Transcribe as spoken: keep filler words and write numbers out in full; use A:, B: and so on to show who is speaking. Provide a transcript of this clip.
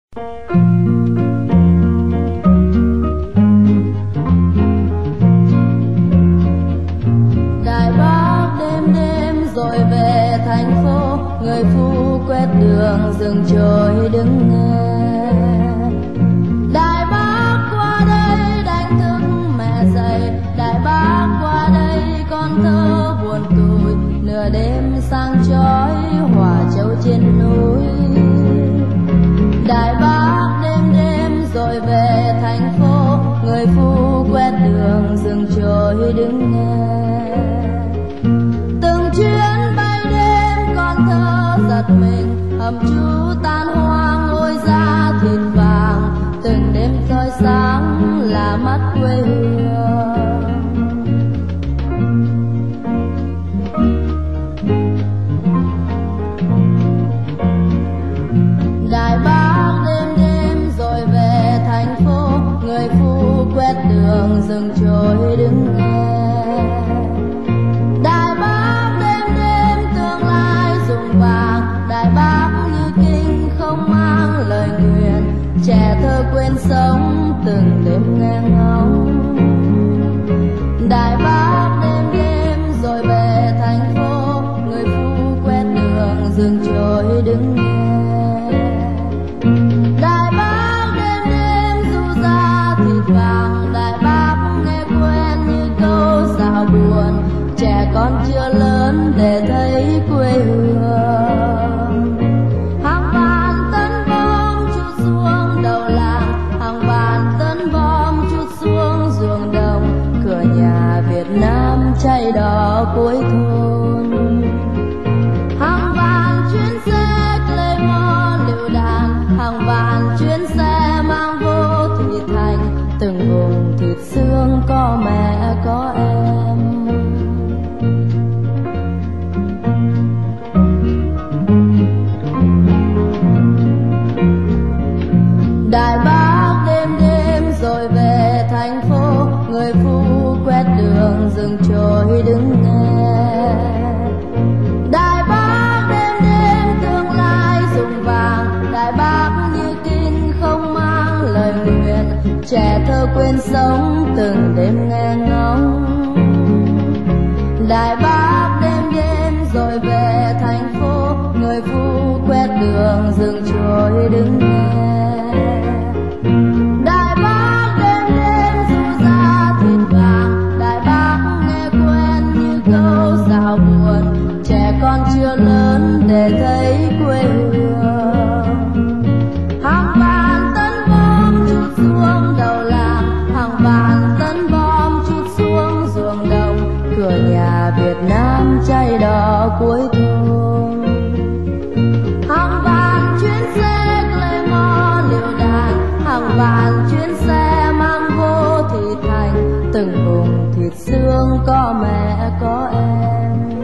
A: Đài Bắc đêm đêm rồi về thành phố, người phu quét đường rừng trôi đứng nghe. Đài Bắc qua đây đánh thức mẹ dậy, Đài Bắc qua đây con thơ buồn tủi, nửa đêm sang chói hòa châu trên núi. Đài Bắc đêm đêm rồi về thành phố, người phu quét đường rừng trôi đứng nghe. Từng chuyến bay đêm con thơ giật mình, hầm trú tan hoang ngôi da thịt vàng, từng đêm soi sáng là mất quê hương. Đài Bắc đêm đêm rồi về thành phố, người phu quét đường rừng trôi đứng nghe. Đài Bắc đêm đêm tương lai rụng vàng, Đài Bắc như kinh không mang lời nguyền, trẻ thơ quên sống từng đêm nghe ngóng. Đài Bắc đêm đêm rồi về thành phố, người phu quét đường rừng trôi đứng nghe. Đài Bắc đêm đêm du ra thịt vàng, Đài Bắc nghe quen như câu dạo buồn, trẻ con chưa lớn để thấy quê hương. Hàng vạn tấn bom chút xuống đầu làng, hàng vạn tấn bom chút xuống ruộng đồng, cửa nhà Việt Nam cháy đỏ cuối thôn. Hàng vạn chuyến xe Claymore lựu đạn, hàng vạn chuyến xe mang vô thị thành, từng vùng thịt xương có mẹ có em. Đài Bắc đêm đêm rồi về thành phố, người phu quét đường rừng trôi đứng nghe. Đài Bắc đêm đêm tương lai rụng vàng, Đài Bắc như kinh không mang lời nguyền, trẻ thơ quên sống từng đêm nghe ngóng. Đài Bắc đêm đêm rồi về thành phố, người phu quét đường rừng trôi đứng nghe. Đài Bắc đêm đêm du ra thịt vàng, Đài Bắc nghe quen như câu dạo buồn, trẻ con chưa lớn để thấy quê hương. Hàng vạn tấn bom chút xuống đầu làng, hàng vạn tấn bom chút xuống ruộng đồng, cửa nhà Việt Nam cháy đỏ cuối thôn. Hàng vạn chuyến xe Claymore lựu đạn, hàng vạn chuyến xe mang vô thị thành, từng vùng thịt xương có mẹ có em.